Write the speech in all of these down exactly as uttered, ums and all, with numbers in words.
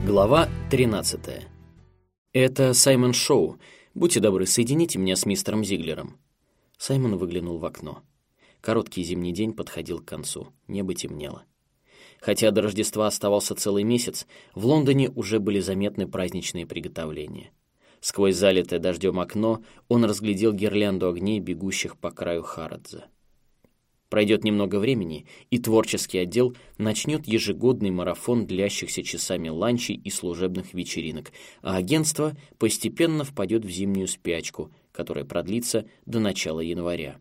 Глава тринадцатая. «Это Саймон Шоу. Будьте добры, соедините меня с мистером Зиглером». Саймон выглянул в окно. Короткий зимний день подходил к концу. Небо темнело. Хотя до Рождества оставался целый месяц, в Лондоне уже были заметны праздничные приготовления. Сквозь залитое дождем окно он разглядел гирлянду огней, бегущих по краю Харадза. Пройдет немного времени, и творческий отдел начнет ежегодный марафон длящихся часами ланчей и служебных вечеринок, а агентство постепенно впадет в зимнюю спячку, которая продлится до начала января.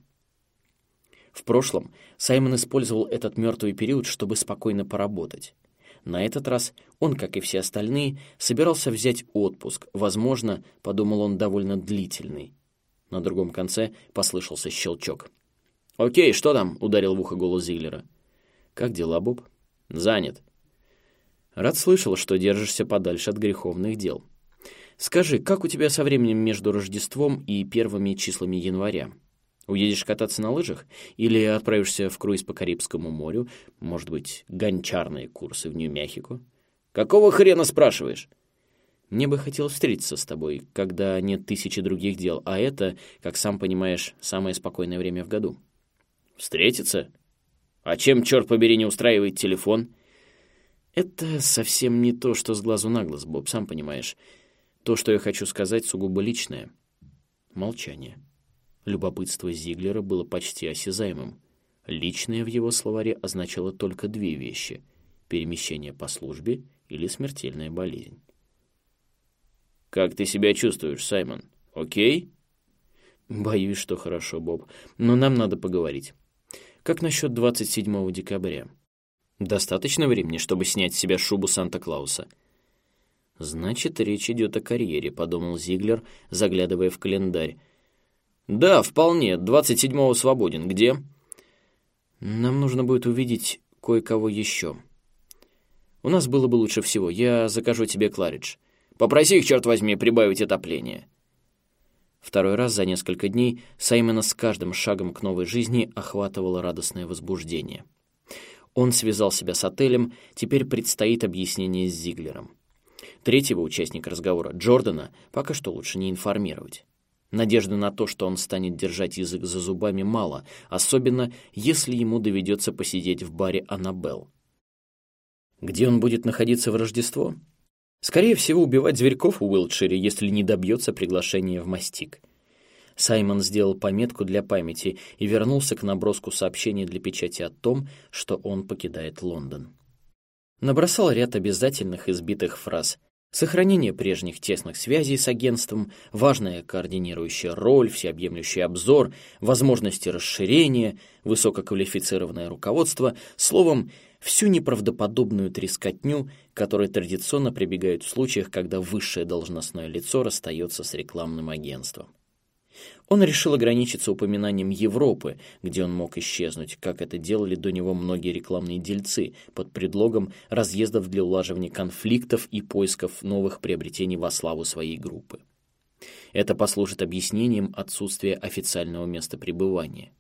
В прошлом Саймон использовал этот мертвый период, чтобы спокойно поработать. На этот раз он, как и все остальные, собирался взять отпуск, возможно, подумал он, довольно длительный. На другом конце послышался щелчок. «Окей, что там?» — ударил в ухо голос Зиглера. «Как дела, Боб?» «Занят». «Рад слышал, что держишься подальше от греховных дел. Скажи, как у тебя со временем между Рождеством и первыми числами января? Уедешь кататься на лыжах или отправишься в круиз по Карибскому морю? Может быть, гончарные курсы в Нью-Мехико?» «Какого хрена спрашиваешь?» «Мне бы хотелось встретиться с тобой, когда нет тысячи других дел, а это, как сам понимаешь, самое спокойное время в году». «Встретиться? А чем, черт побери, не устраивает телефон?» «Это совсем не то, что с глазу на глаз, Боб, сам понимаешь. То, что я хочу сказать, сугубо личное». Молчание. Любопытство Зиглера было почти осязаемым. Личное в его словаре означало только две вещи — перемещение по службе или смертельная болезнь. «Как ты себя чувствуешь, Саймон? Окей?» «Боюсь, что хорошо, Боб, но нам надо поговорить. Как насчет двадцать седьмого декабря? Достаточно времени, чтобы снять с себя шубу Санта-Клауса?» «Значит, речь идет о карьере», — подумал Зиглер, заглядывая в календарь. «Да, вполне. двадцать седьмого свободен. Где?» «Нам нужно будет увидеть кое-кого еще. У нас было бы лучше всего. Я закажу тебе Кларидж. Попроси их, черт возьми, прибавить отопление». Второй раз за несколько дней Саймона с каждым шагом к новой жизни охватывало радостное возбуждение. Он связал себя с отелем, теперь предстоит объяснение с Зиглером. Третьего участника разговора, Джордана, пока что лучше не информировать. Надежды на то, что он станет держать язык за зубами, мало, особенно если ему доведется посидеть в баре «Аннабелл». Где он будет находиться в Рождество? Скорее всего, убивать зверьков в Уилтшире, если не добьется приглашения в Мастик. Саймон сделал пометку для памяти и вернулся к наброску сообщений для печати о том, что он покидает Лондон. Набросал ряд обязательных избитых фраз. Сохранение прежних тесных связей с агентством, важная координирующая роль, всеобъемлющий обзор, возможности расширения, высококвалифицированное руководство, словом, всю неправдоподобную трескотню, которой традиционно прибегают в случаях, когда высшее должностное лицо расстается с рекламным агентством. Он решил ограничиться упоминанием Европы, где он мог исчезнуть, как это делали до него многие рекламные дельцы, под предлогом разъездов для улаживания конфликтов и поисков новых приобретений во славу своей группы. Это послужит объяснением отсутствия официального места пребывания.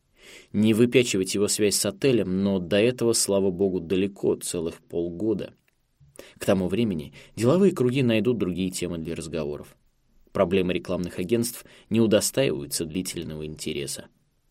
Не выпячивать его связь с отелем, но до этого, слава богу, далеко, целых полгода. К тому времени деловые круги найдут другие темы для разговоров. Проблемы рекламных агентств не удостаиваются длительного интереса.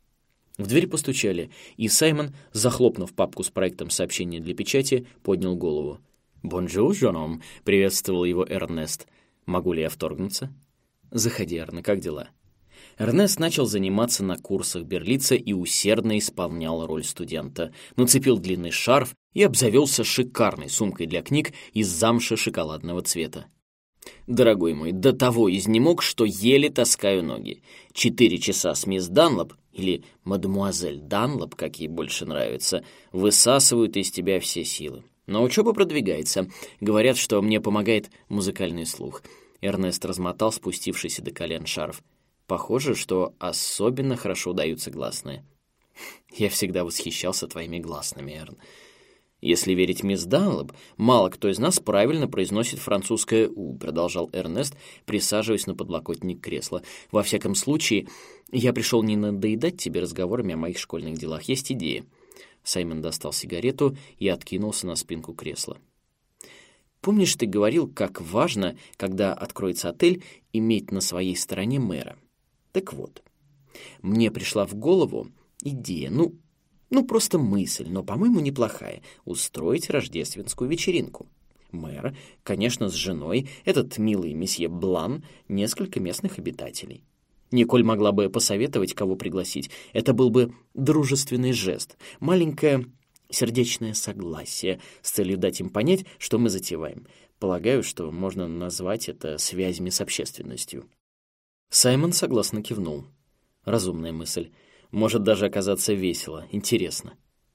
В дверь постучали, и Саймон, захлопнув папку с проектом сообщения для печати, поднял голову. «Бонжур, жоном!» — приветствовал его Эрнест. «Могу ли я вторгнуться?» «Заходи, Эрне, как дела?» Эрнест начал заниматься на курсах Берлица и усердно исполнял роль студента. Нацепил длинный шарф и обзавелся шикарной сумкой для книг из замши шоколадного цвета. «Дорогой мой, до того изнемог, что еле таскаю ноги. Четыре часа с мисс Данлоп, или мадемуазель Данлоп, как ей больше нравится, высасывают из тебя все силы. Но учеба продвигается. Говорят, что мне помогает музыкальный слух». Эрнест размотал спустившийся до колен шарф. «Похоже, что особенно хорошо удаются гласные». «Я всегда восхищался твоими гласными, Эрн. Если верить мисс Данлоп, мало кто из нас правильно произносит французское «у», продолжал Эрнест, присаживаясь на подлокотник кресла. Во всяком случае, я пришел не надоедать тебе разговорами о моих школьных делах. Есть идея. Саймон достал сигарету и откинулся на спинку кресла. Помнишь, ты говорил, как важно, когда откроется отель, иметь на своей стороне мэра? Так вот, мне пришла в голову идея, ну, ну просто мысль, но, по-моему, неплохая, устроить рождественскую вечеринку. Мэр, конечно, с женой, этот милый месье Блан, несколько местных обитателей. Николь могла бы посоветовать, кого пригласить. Это был бы дружественный жест, маленькое сердечное согласие с целью дать им понять, что мы затеваем. Полагаю, что можно назвать это связями с общественностью. Саймон согласно кивнул. Разумная мысль. Может даже оказаться весело, интересно.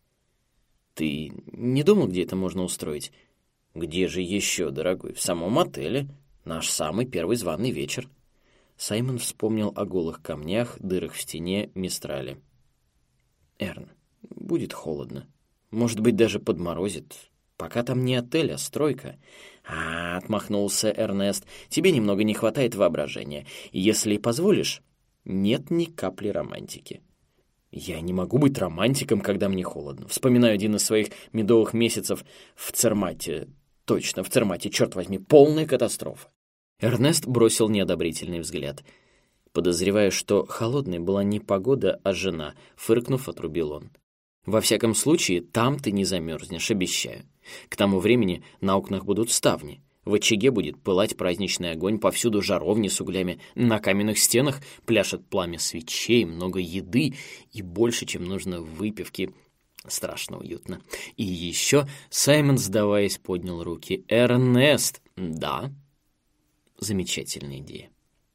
Ты не думал, где это можно устроить? Где же еще, дорогой? В самом отеле. Наш самый первый званый вечер. Саймон вспомнил о голых камнях, дырах в стене, мистрале. Эрн, будет холодно. Может быть, даже подморозит. Пока там не отель, а стройка. А, отмахнулся Эрнест, тебе немного не хватает воображения. Если позволишь, нет ни капли романтики. Я не могу быть романтиком, когда мне холодно. Вспоминаю один из своих медовых месяцев в Цермате. Точно, в Цермате, черт возьми, полная катастрофа. Эрнест бросил неодобрительный взгляд. Подозревая, что холодной была не погода, а жена, фыркнув, отрубил он. Во всяком случае, там ты не замерзнешь, обещаю. К тому времени на окнах будут ставни. В очаге будет пылать праздничный огонь, повсюду жаровни с углями, на каменных стенах пляшет пламя свечей, много еды и больше, чем нужно выпивки. Страшно уютно. И еще Саймон, сдаваясь, поднял руки. «Эрнест!» «Да?» Замечательная идея.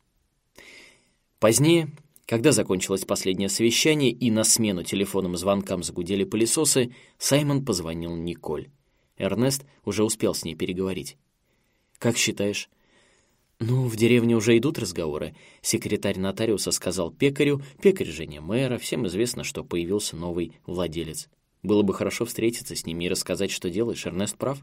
Позднее, когда закончилось последнее совещание и на смену телефонным звонкам загудели пылесосы, Саймон позвонил Николь. Эрнест уже успел с ней переговорить. «Как считаешь?» «Ну, в деревне уже идут разговоры. Секретарь нотариуса сказал пекарю, пекарь жене мэра, всем известно, что появился новый владелец. Было бы хорошо встретиться с ними и рассказать, что делаешь. Эрнест прав?»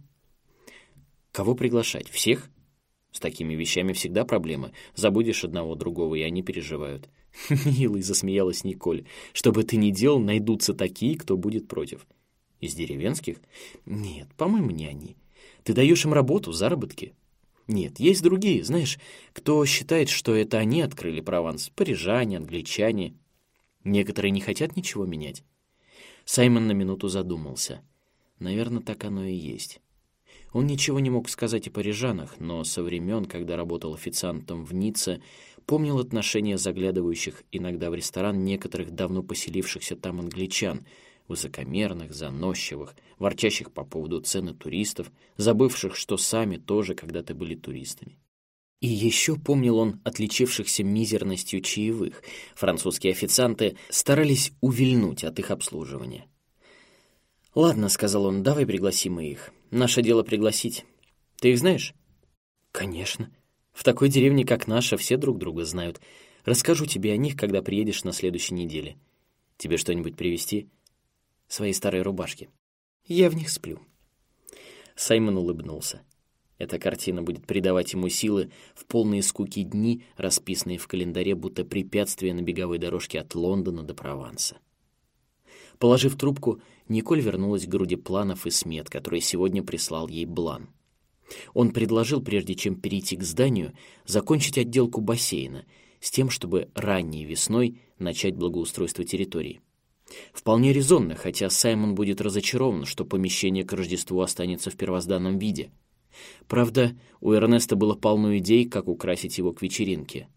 «Кого приглашать? Всех?» «С такими вещами всегда проблемы. Забудешь одного другого, и они переживают». «Милый», — засмеялась Николь, — «что бы ты ни делал, найдутся такие, кто будет против». «Из деревенских?» «Нет, по-моему, не они. Ты даешь им работу, заработки». «Нет, есть другие, знаешь, кто считает, что это они открыли Прованс. Парижане, англичане. Некоторые не хотят ничего менять». Саймон на минуту задумался. Наверное, так оно и есть. Он ничего не мог сказать о парижанах, но со времен, когда работал официантом в Ницце, помнил отношения заглядывающих иногда в ресторан некоторых давно поселившихся там англичан, высокомерных, заносчивых, ворчащих по поводу цены туристов, забывших, что сами тоже когда-то были туристами. И еще помнил он отличившихся мизерностью чаевых. Французские официанты старались увильнуть от их обслуживания. «Ладно», — сказал он, — «давай пригласим их. Наше дело пригласить. Ты их знаешь?» «Конечно. В такой деревне, как наша, все друг друга знают. Расскажу тебе о них, когда приедешь на следующей неделе. Тебе что-нибудь привезти?» «Свои старые рубашки. Я в них сплю». Саймон улыбнулся. Эта картина будет придавать ему силы в полные скуки дни, расписанные в календаре, будто препятствия на беговой дорожке от Лондона до Прованса. Положив трубку, Николь вернулась к груди планов и смет, которые сегодня прислал ей Блан. Он предложил, прежде чем перейти к зданию, закончить отделку бассейна с тем, чтобы ранней весной начать благоустройство территории. Вполне резонно, хотя Саймон будет разочарован, что помещение к Рождеству останется в первозданном виде. Правда, у Эрнеста было полно идей, как украсить его к вечеринке.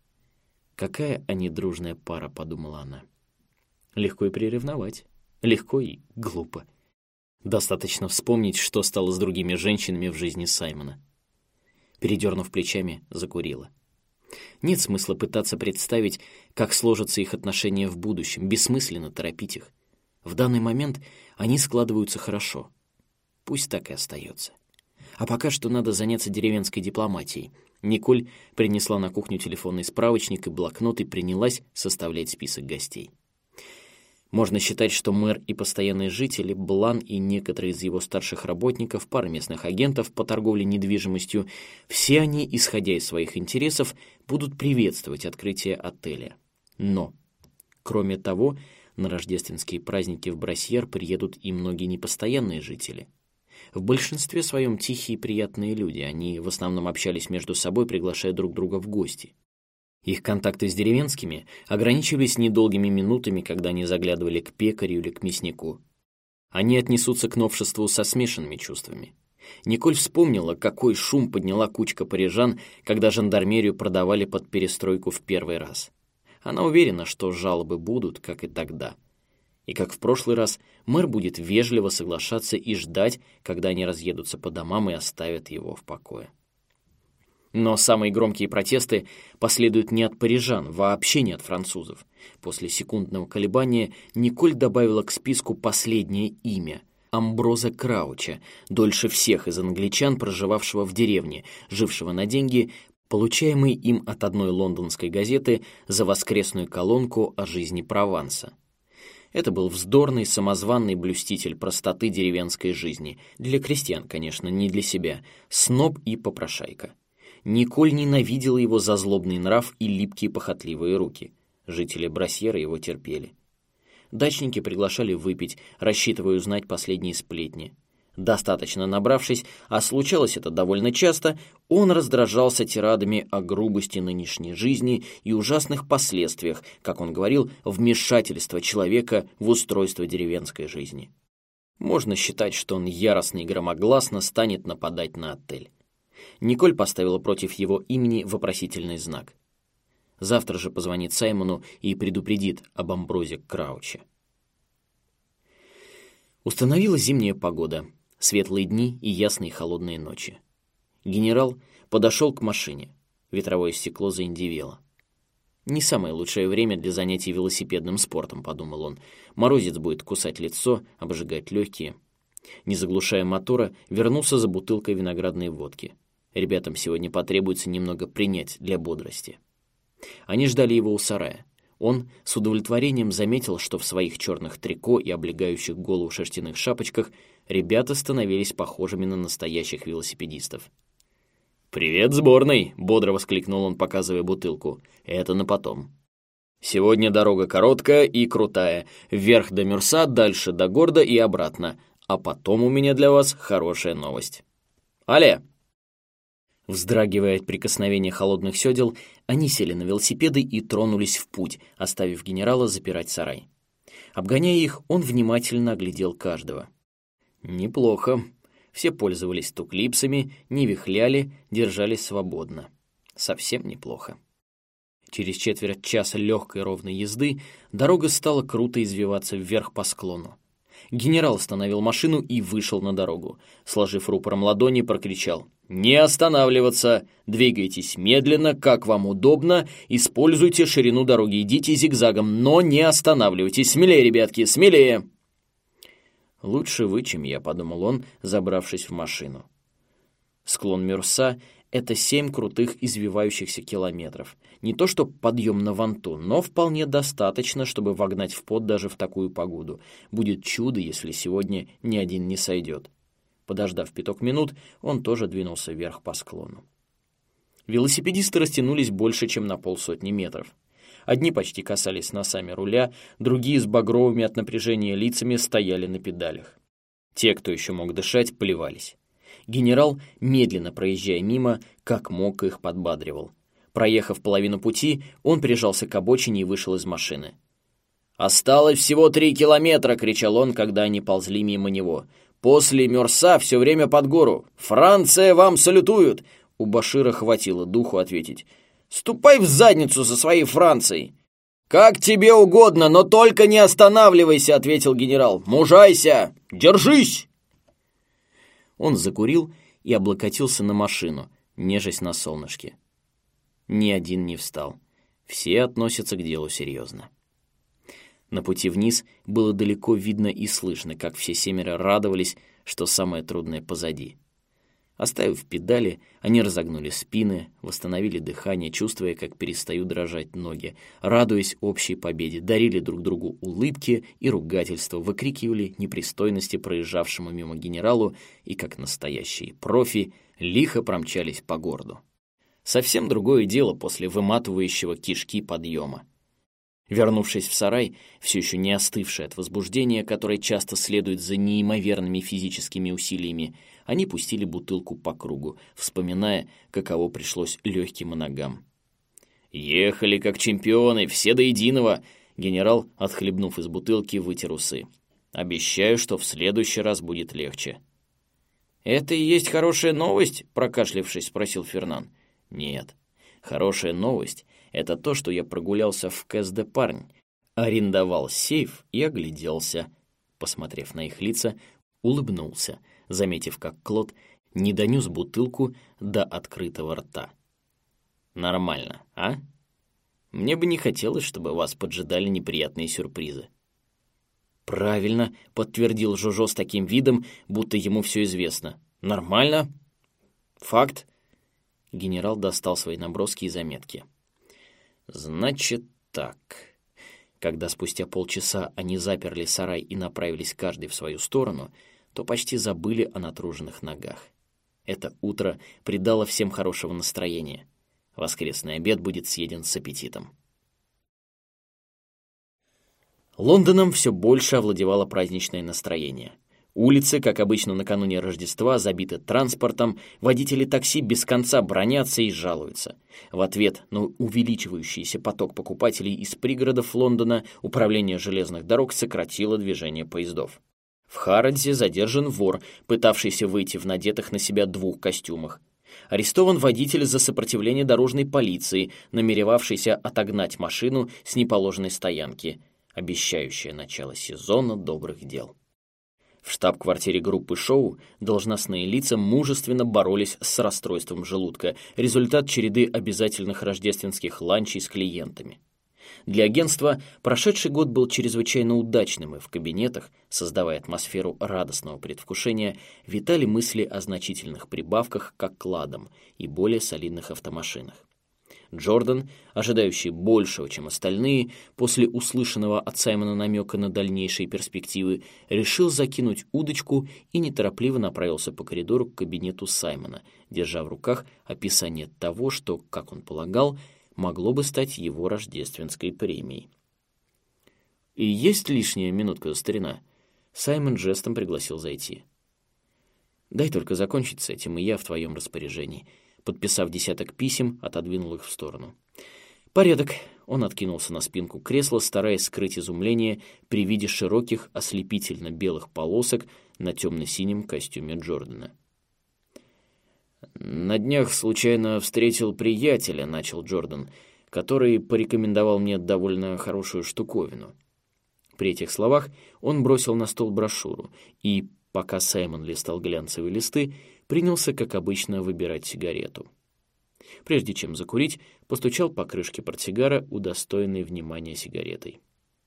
«Какая они дружная пара», — подумала она. Легко и приревновать, легко и глупо. Достаточно вспомнить, что стало с другими женщинами в жизни Саймона. Передернув плечами, закурила. Нет смысла пытаться представить, как сложатся их отношения в будущем, бессмысленно торопить их. В данный момент они складываются хорошо. Пусть так и остается. А пока что надо заняться деревенской дипломатией. Николь принесла на кухню телефонный справочник и блокнот и принялась составлять список гостей. Можно считать, что мэр и постоянные жители, Блан и некоторые из его старших работников, пара местных агентов по торговле недвижимостью, все они, исходя из своих интересов, будут приветствовать открытие отеля. Но, кроме того, на рождественские праздники в Брассьер приедут и многие непостоянные жители. В большинстве своем тихие и приятные люди, они в основном общались между собой, приглашая друг друга в гости. Их контакты с деревенскими ограничивались недолгими минутами, когда они заглядывали к пекарю или к мяснику. Они отнесутся к новшеству со смешанными чувствами. Николь вспомнила, какой шум подняла кучка парижан, когда жандармерию продавали под перестройку в первый раз. Она уверена, что жалобы будут, как и тогда. И как в прошлый раз, мэр будет вежливо соглашаться и ждать, когда они разъедутся по домам и оставят его в покое. Но самые громкие протесты последуют не от парижан, вообще не от французов. После секундного колебания Николь добавила к списку последнее имя — Амброза Крауча, дольше всех из англичан, проживавшего в деревне, жившего на деньги, получаемые им от одной лондонской газеты за воскресную колонку о жизни Прованса. Это был вздорный, самозванный блюститель простоты деревенской жизни. Для крестьян, конечно, не для себя. Сноб и попрошайка. Николь ненавидела его за злобный нрав и липкие похотливые руки. Жители Брасьера его терпели. Дачники приглашали выпить, рассчитывая узнать последние сплетни. Достаточно набравшись, а случалось это довольно часто, он раздражался тирадами о грубости нынешней жизни и ужасных последствиях, как он говорил, вмешательства человека в устройство деревенской жизни. Можно считать, что он яростно и громогласно станет нападать на отель. Николь поставила против его имени вопросительный знак. Завтра же позвонит Саймону и предупредит об Амброзе Крауче. Установилась зимняя погода. Светлые дни и ясные холодные ночи. Генерал подошел к машине. Ветровое стекло заиндевело. «Не самое лучшее время для занятий велосипедным спортом», — подумал он. «Морозец будет кусать лицо, обжигать легкие». Не заглушая мотора, вернулся за бутылкой виноградной водки. Ребятам сегодня потребуется немного принять для бодрости. Они ждали его у сарая. Он с удовлетворением заметил, что в своих черных трико и облегающих голову шерстяных шапочках ребята становились похожими на настоящих велосипедистов. «Привет, сборной!» — бодро воскликнул он, показывая бутылку. «Это на потом. Сегодня дорога короткая и крутая. Вверх до Мюрса, дальше до Горда и обратно. А потом у меня для вас хорошая новость. Алле!» Вздрагивая от прикосновения холодных сёдел, они сели на велосипеды и тронулись в путь, оставив генерала запирать сарай. Обгоняя их, он внимательно оглядел каждого. Неплохо. Все пользовались туклипсами, не вихляли, держались свободно. Совсем неплохо. Через четверть часа легкой ровной езды дорога стала круто извиваться вверх по склону. Генерал остановил машину и вышел на дорогу. Сложив рупором ладони, прокричал: «Не останавливаться! Двигайтесь медленно, как вам удобно, используйте ширину дороги, идите зигзагом, но не останавливайтесь! Смелее, ребятки, смелее!» «Лучше вы, чем я», — подумал он, забравшись в машину. Склон Мюрса — это семь крутых извивающихся километров. Не то что подъем на Ванту, но вполне достаточно, чтобы вогнать в пот даже в такую погоду. Будет чудо, если сегодня ни один не сойдет. Подождав пяток минут, он тоже двинулся вверх по склону. Велосипедисты растянулись больше, чем на полсотни метров. Одни почти касались носами руля, другие с багровыми от напряжения лицами стояли на педалях. Те, кто еще мог дышать, плевались. Генерал, медленно проезжая мимо, как мог их подбадривал. Проехав половину пути, он прижался к обочине и вышел из машины. «Осталось всего три километра!» — кричал он, когда они ползли мимо него. «После Мюрса все время под гору! Франция вам салютует!» У Башира хватило духу ответить: «Ступай в задницу со своей Францией!» «Как тебе угодно, но только не останавливайся!» — ответил генерал. «Мужайся! Держись!» Он закурил и облокотился на машину, нежась на солнышке. Ни один не встал. Все относятся к делу серьезно. На пути вниз было далеко видно и слышно, как все семеро радовались, что самое трудное позади. Оставив педали, они разогнули спины, восстановили дыхание, чувствуя, как перестают дрожать ноги, радуясь общей победе, дарили друг другу улыбки и ругательства, выкрикивали непристойности проезжавшему мимо генералу и, как настоящие профи, лихо промчались по городу. Совсем другое дело после выматывающего кишки подъема. Вернувшись в сарай, все еще не остывший от возбуждения, которое часто следует за неимоверными физическими усилиями, они пустили бутылку по кругу, вспоминая, каково пришлось легким и ногам. «Ехали как чемпионы, все до единого!» Генерал, отхлебнув из бутылки, вытер усы. «Обещаю, что в следующий раз будет легче». «Это и есть хорошая новость?» — прокашлявшись, спросил Фернан. «Нет. Хорошая новость — это то, что я прогулялся в Кэс-де-Парнь, арендовал сейф и огляделся». Посмотрев на их лица, улыбнулся, заметив, как Клод не донес бутылку до открытого рта. «Нормально, а? Мне бы не хотелось, чтобы вас поджидали неприятные сюрпризы». «Правильно», — подтвердил Жожо с таким видом, будто ему все известно. «Нормально. Факт». Генерал достал свои наброски и заметки. «Значит так». Когда спустя полчаса они заперли сарай и направились каждый в свою сторону, то почти забыли о натруженных ногах. Это утро придало всем хорошего настроения. Воскресный обед будет съеден с аппетитом. Лондоном все больше овладевало праздничное настроение. Улицы, как обычно накануне Рождества, забиты транспортом, водители такси без конца бранятся и жалуются. В ответ на увеличивающийся поток покупателей из пригородов Лондона управление железных дорог сократило движение поездов. В Харадсе задержан вор, пытавшийся выйти в надетых на себя двух костюмах. Арестован водитель за сопротивление дорожной полиции, намеревавшийся отогнать машину с неположенной стоянки, обещающая начало сезона добрых дел. В штаб-квартире группы «Шоу» должностные лица мужественно боролись с расстройством желудка, результат череды обязательных рождественских ланчей с клиентами. Для агентства прошедший год был чрезвычайно удачным, и в кабинетах, создавая атмосферу радостного предвкушения, витали мысли о значительных прибавках к окладам и более солидных автомашинах. Джордан, ожидающий большего, чем остальные, после услышанного от Саймона намека на дальнейшие перспективы, решил закинуть удочку и неторопливо направился по коридору к кабинету Саймона, держа в руках описание того, что, как он полагал, могло бы стать его рождественской премией. «И есть лишняя минутка, старина?» Саймон жестом пригласил зайти. «Дай только закончить с этим, и я в твоем распоряжении». Подписав десяток писем, отодвинул их в сторону. «Порядок». Он откинулся на спинку кресла, стараясь скрыть изумление при виде широких ослепительно-белых полосок на темно-синем костюме Джордана. «На днях случайно встретил приятеля», — начал Джордан, «который порекомендовал мне довольно хорошую штуковину». При этих словах он бросил на стол брошюру и, пока Саймон листал глянцевые листы, принялся, как обычно, выбирать сигарету. Прежде чем закурить, постучал по крышке портсигара, удостоенной внимания сигаретой.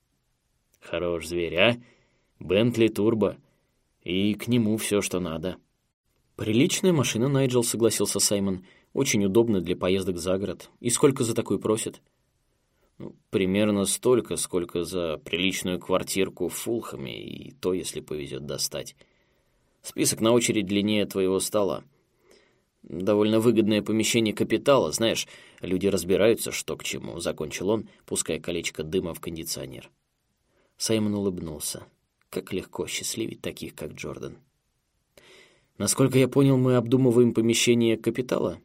«Хорош зверь, а? Бентли Турбо. И к нему все, что надо». «Приличная машина, Найджел», — согласился Саймон. «Очень удобно для поездок за город. И сколько за такую просят?» Ну, «Примерно столько, сколько за приличную квартирку в Фулхэме, и то, если повезет достать. Список на очередь длиннее твоего стола. Довольно выгодное помещение капитала, знаешь, люди разбираются, что к чему», — закончил он, пуская колечко дыма в кондиционер. Саймон улыбнулся. Как легко счастливить таких, как Джордан. «Насколько я понял, мы обдумываем помещение капитала?»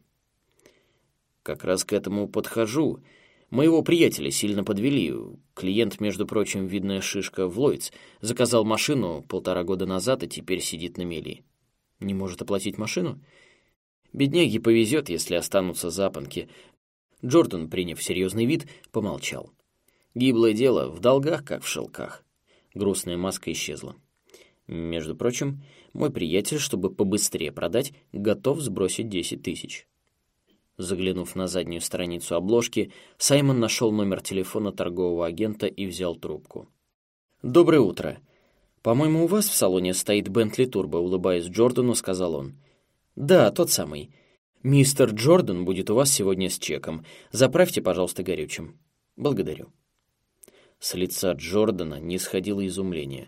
«Как раз к этому подхожу. Моего приятеля сильно подвели. Клиент, между прочим, видная шишка в Ллойдс, заказал машину полтора года назад и теперь сидит на мели». «Не может оплатить машину?» «Бедняге повезет, если останутся запонки». Джордан, приняв серьезный вид, помолчал. «Гиблое дело, в долгах, как в шелках». Грустная маска исчезла. «Между прочим, мой приятель, чтобы побыстрее продать, готов сбросить десять тысяч». Заглянув на заднюю страницу обложки, Саймон нашел номер телефона торгового агента и взял трубку. «Доброе утро. По-моему, у вас в салоне стоит Бентли Турбо», — улыбаясь Джордану, сказал он. «Да, тот самый. Мистер Джордан будет у вас сегодня с чеком. Заправьте, пожалуйста, горючим». «Благодарю». С лица Джордана не сходило изумление.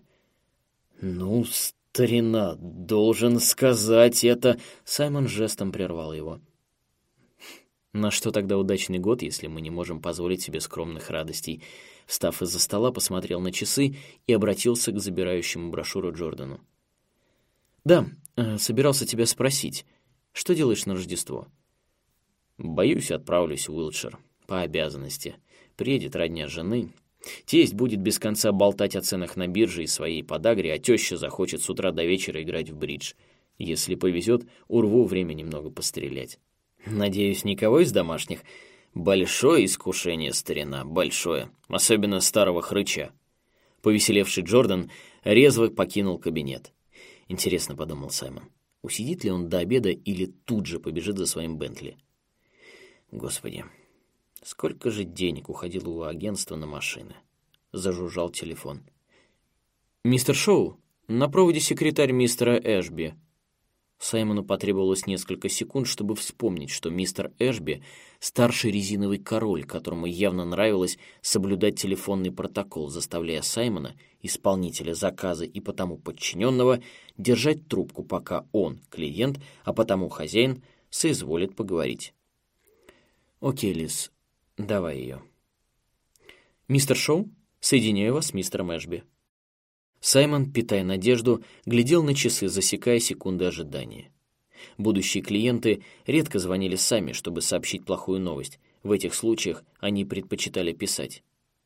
«Ну, старина, должен сказать это...» Саймон жестом прервал его. «На что тогда удачный год, если мы не можем позволить себе скромных радостей?» Встав из-за стола, посмотрел на часы и обратился к забирающему брошюру Джордану. «Да, э, собирался тебя спросить, что делаешь на Рождество?» «Боюсь, отправлюсь в Уилтшир. По обязанности. Приедет родня жены. Тесть будет без конца болтать о ценах на бирже и своей подагре, а теща захочет с утра до вечера играть в бридж. Если повезет, урву время немного пострелять. Надеюсь, никого из домашних? Большое искушение, старина, большое. Особенно старого хрыча». Повеселевший Джордан резво покинул кабинет. «Интересно», — подумал Саймон, — усидит ли он до обеда или тут же побежит за своим Бентли? Господи, сколько же денег уходило у агентства на машины? Зажужжал телефон. «Мистер Шоу, на проводе секретарь мистера Эшби». Саймону потребовалось несколько секунд, чтобы вспомнить, что мистер Эшби — старший резиновый король, которому явно нравилось соблюдать телефонный протокол, заставляя Саймона, исполнителя заказа и потому подчиненного, держать трубку, пока он, клиент, а потому хозяин, соизволит поговорить. «Окей, Лиз, давай ее». «Мистер Шоу, соединяю вас с мистером Эшби». Саймон, питая надежду, глядел на часы, засекая секунды ожидания. Будущие клиенты редко звонили сами, чтобы сообщить плохую новость. В этих случаях они предпочитали писать.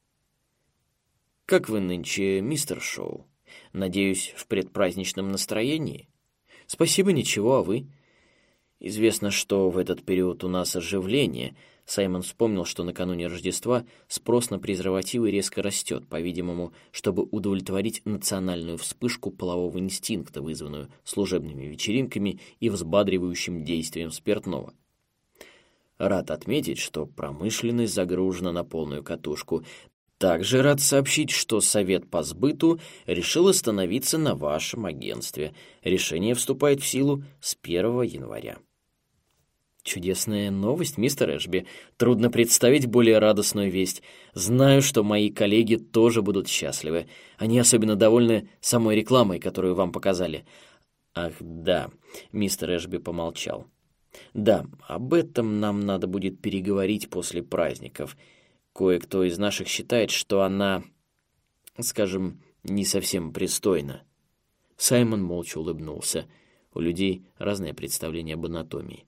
«Как вы нынче, мистер Шоу? Надеюсь, в предпраздничном настроении?» «Спасибо, ничего, а вы?» «Известно, что в этот период у нас оживление». Саймон вспомнил, что накануне Рождества спрос на презервативы резко растет, по-видимому, чтобы удовлетворить национальную вспышку полового инстинкта, вызванную служебными вечеринками и взбадривающим действием спиртного. Рад отметить, что промышленность загружена на полную катушку. Также рад сообщить, что Совет по сбыту решил остановиться на вашем агентстве. Решение вступает в силу с первого января. «Чудесная новость, мистер Эшби. Трудно представить более радостную весть. Знаю, что мои коллеги тоже будут счастливы. Они особенно довольны самой рекламой, которую вам показали». «Ах, да», — мистер Эшби помолчал. «Да, об этом нам надо будет переговорить после праздников. Кое-кто из наших считает, что она, скажем, не совсем пристойна». Саймон молча улыбнулся. У людей разное представление об анатомии.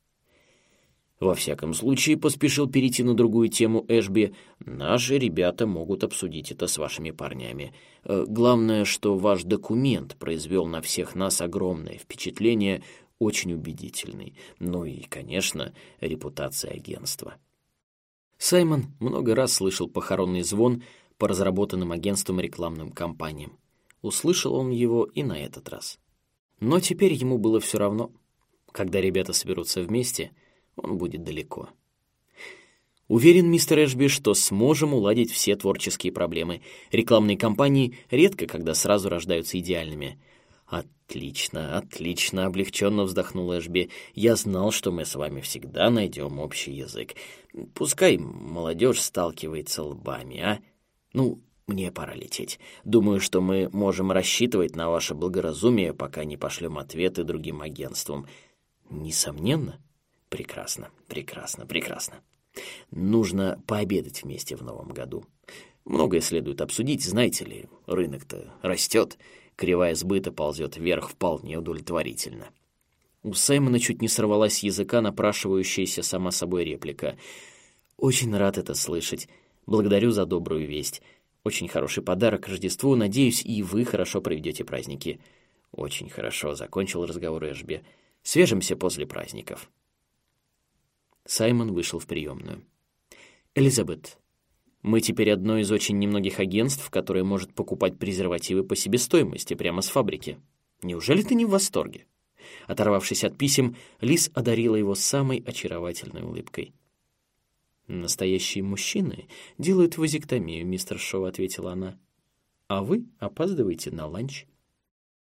«Во всяком случае, поспешил перейти на другую тему Эшби, наши ребята могут обсудить это с вашими парнями. Главное, что ваш документ произвел на всех нас огромное впечатление, очень убедительный. Ну и, конечно, репутация агентства». Саймон много раз слышал похоронный звон по разработанным агентством рекламным кампаниям. Услышал он его и на этот раз. Но теперь ему было все равно. Когда ребята соберутся вместе, он будет далеко. «Уверен, мистер Эшби, что сможем уладить все творческие проблемы. Рекламные кампании редко когда сразу рождаются идеальными». «Отлично, отлично», — облегченно вздохнул Эшби. «Я знал, что мы с вами всегда найдем общий язык. Пускай молодежь сталкивается лбами, а? Ну, мне пора лететь. Думаю, что мы можем рассчитывать на ваше благоразумие, пока не пошлем ответы другим агентствам». «Несомненно». «Прекрасно, прекрасно, прекрасно. Нужно пообедать вместе в новом году. Многое следует обсудить, знаете ли, рынок-то растет, кривая сбыта ползет вверх вполне удовлетворительно». У Саймона чуть не сорвалась с языка напрашивающаяся сама собой реплика. «Очень рад это слышать. Благодарю за добрую весть. Очень хороший подарок к Рождеству. Надеюсь, и вы хорошо проведете праздники». «Очень хорошо», — закончил разговор Эшби. «Свяжемся после праздников». Саймон вышел в приемную. «Элизабет, мы теперь одно из очень немногих агентств, которое может покупать презервативы по себестоимости прямо с фабрики. Неужели ты не в восторге?» Оторвавшись от писем, Лиз одарила его самой очаровательной улыбкой. «Настоящие мужчины делают вазэктомию, мистер Шоу», — ответила она. «А вы опаздываете на ланч».